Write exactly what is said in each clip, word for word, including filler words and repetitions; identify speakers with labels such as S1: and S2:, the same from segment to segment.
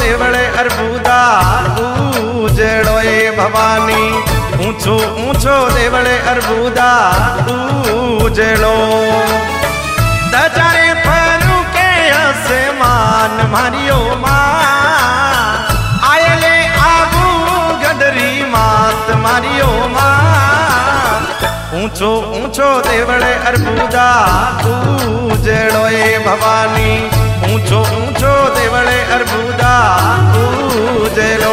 S1: देवळे अर्बुदा उजड़ो ए भवानी ऊंचो ऊंचो देवळे अर्बुदा उजड़ो दजारे फरू के आसमान मारियो मां आयले आबू गडरी मात मारियो मां ऊंचो ऊंचो देवळे अर्बुदा उजड़ो ए भवानी ऊंचो ऊंचो देवळे अर्बुदा उजड़ो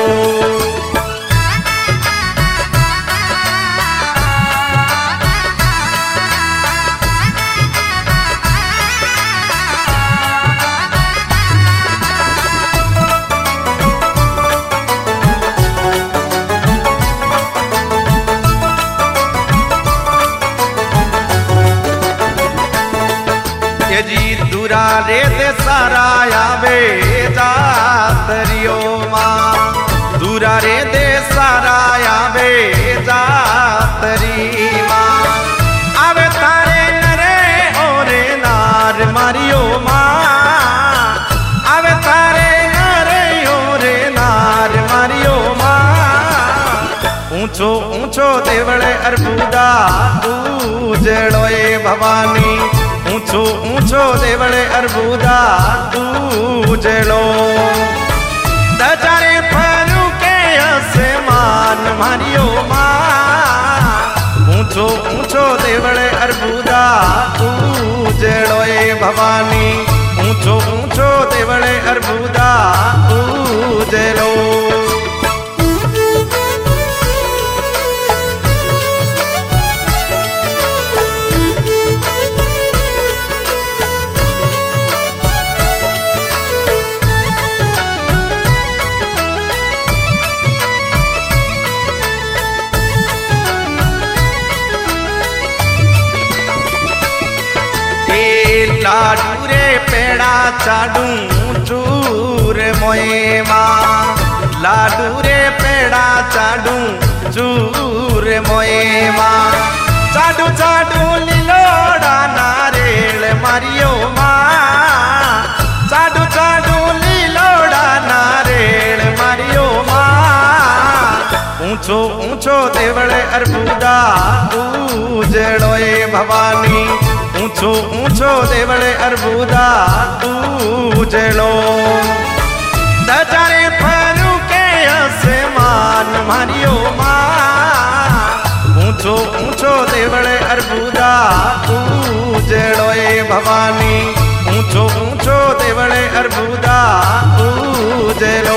S1: जी दूरा रे दे सारा आवे जातरियो मां दूरा रे दे सारा आवे जातरी मां आवे तारे नरे ओरे नार मारियो मां आवे तारे नरे ओरे नार मारियो मां ऊंचो ऊंचो देवळे अर्बुदा उजड़ो ए भवानी ऊंचो ऊंचो देवळे अर्बुदा उजड़ो दजारे फरू के आसमान मारियो मां ऊंचो ऊंचो देवळे अर्बुदा उजड़ो ए भवानी ऊंचो ऊंचो देवळे अर्बुदा उजड़ो लाडू रे पेड़ा चाडू चूर मोए मां लाडू रे पेड़ा चाडू चूर मोए मां चाडू चाडू लीलोड़ा नारेल मारियो मां चाडू चाडू लीलोड़ा नारेल मारियो मां ऊंचो ऊंचो देवळे अर्बुदा उजड़ो ए भवानी ऊंचो ऊंचो देवळे अर्बुदा उजड़ो दजारे फरू के आसमान मारियो मां ऊंचो ऊंचो देवळे अर्बुदा उजड़ो ए भवानी ऊंचो ऊंचो देवळे अर्बुदा उजड़ो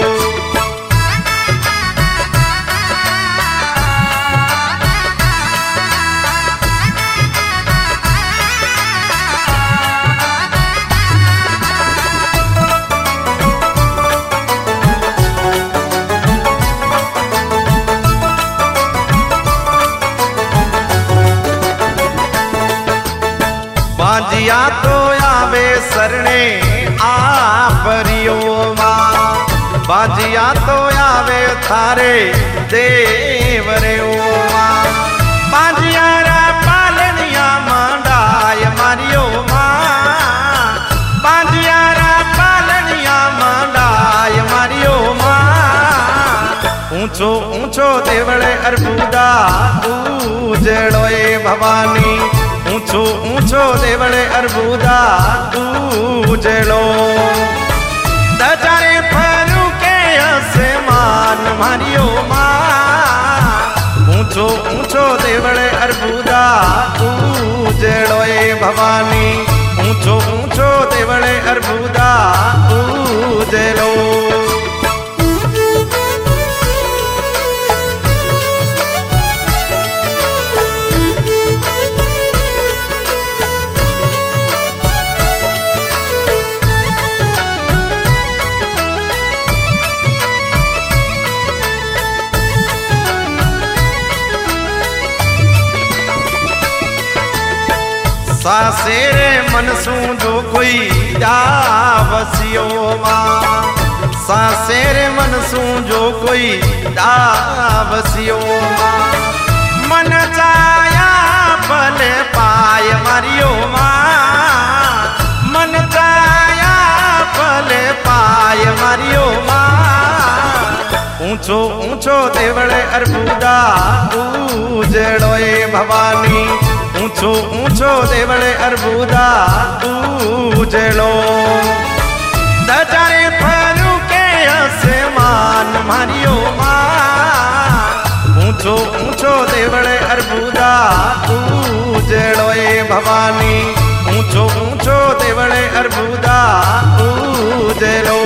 S1: बाजिया तो आवे सरणे आपरियो मां बाजिया तो आवे थारे देवरे ओ मां बाजिया रा पालनिया मांडाय मारियो मां बाजिया रा पालनिया मांडाय मारियो मां ऊंचो ऊंचो देवळे अर्बुदा उजड़ो ए भवानी ऊंचो ऊंचो देवळे अर्बुदा उजड़ो दजारे फरू के आसमान मारियो मां ऊंचो ऊंचो देवळे अर्बुदा उजड़ो ए भवानी ऊंचो ऊंचो देवळे अर्बुदा उजड़ो सासेरे मनसू जो कोई दावसियो मां सासेरे मनसू जो कोई दावसियो मां मन चाया भले पाय मारियो मां मन चाया भले पाय मारियो मां ऊंचो ऊंचो देवळे अर्बुदा उजेड़ो ए भवानी ऊंचो ऊंचो देवळे अर्बुदा उजेड़ो दजारे फरू के आसमान मारियो मां ऊंचो ऊंचो देवळे अर्बुदा उजेड़ो ए भवानी ऊंचो ऊंचो देवळे अर्बुदा उजेड़ो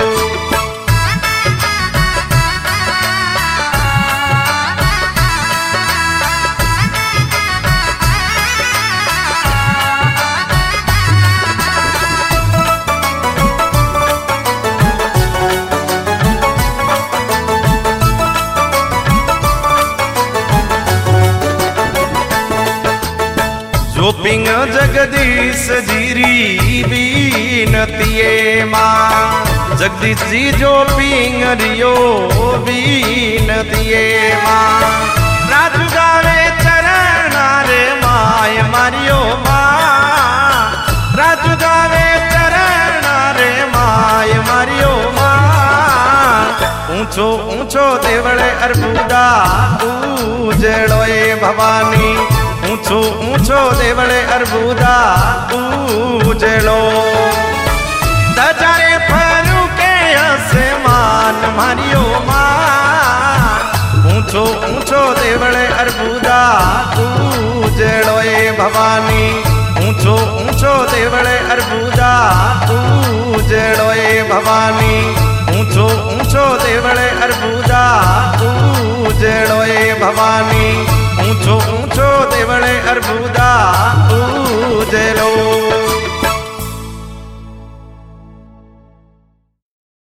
S1: गोपिंग जगदीश जीरी बीनतिये मां जगदीश जी जो पिंग रियो बीनतिये मां राजू गावे चरण रे माय मारियो मां राजू गावे चरण रे माय मारियो मां ऊंचो ऊंचो देवळे अर्बुदा उजेड़ो ए भवानी ऊंचो ऊंचो देवळे अर्बुदा उजेड़ो दजारे फरू के आसमान मारियो मां ऊंचो ऊंचो देवळे अर्बुदा उजेड़ो ए भवानी ऊंचो ऊंचो देवळे अर्बुदा उजेड़ो ए भवानी ऊंचो ऊंचो देवळे अर्बुदा उजेड़ो ए भवानी ऊंचो ऊंचो देवळे अर्बुदा